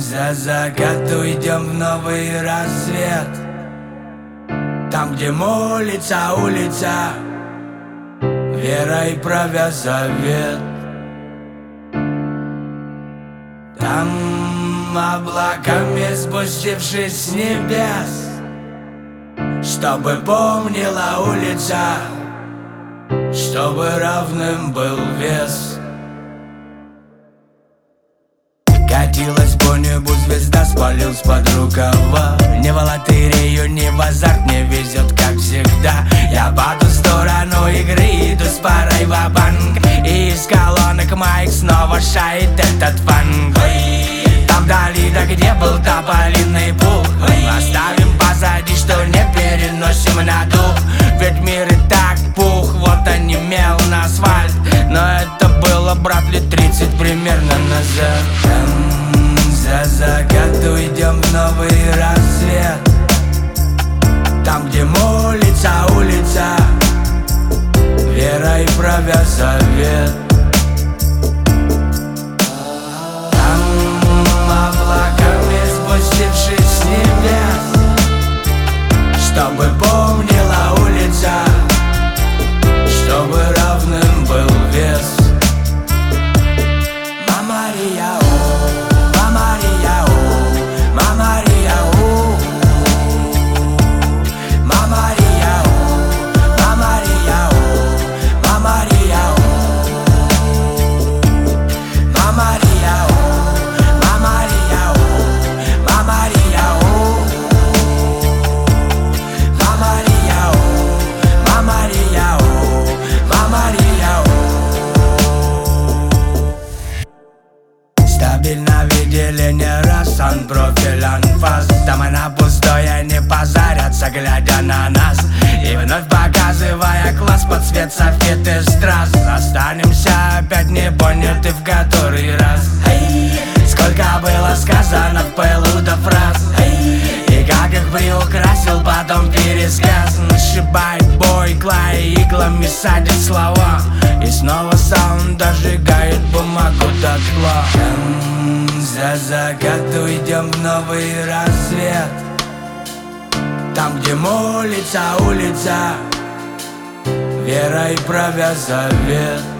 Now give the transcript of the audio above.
За закат уйдем в новый рассвет, там, где молится улица, верой правя завет. Там, облаками спустившись с небес, чтобы помнила улица, чтобы равным был вес. Катилась по небу звезда, спалился под рукава. Ни в лотерею, ни в азарт не везет, как всегда. Я по ту сторону игры иду с парой ва-банк, и из колонок моих снова шает этот фанк. Там вдали, да где был тополиный пух, оставим позади, что не переносим на дух. Ведь мир и так пух, вот онемел на асфальт. Но это было, брат, лет 30 примерно назад. За закат уйдем в новый рассвет, там, где молится улица, верой правя завет. Там, облаками спустившись с небес, чтобы помнила улица, чтобы равным был вес. Мамария, Мамария, Мамария, Мамария, Мамария, Мамария, Мамария, Мамария, Мамария, Мамария, Мамария. Стабильно видели не раз профиль анфас. Там и на пустое не позарятся, глядя на нас, и вновь показывая класс под цвет софит и страз. Останемся опять не поняты в который раз. Сколько было сказано в пылу до фраз, и как их приукрасил потом пересказ. Сшибает бой, клей иглами садит слова, и снова саунд дожигает бумагу дотла. За закат уйдем в новый рассвет, там, где молится улица, верой правя завет.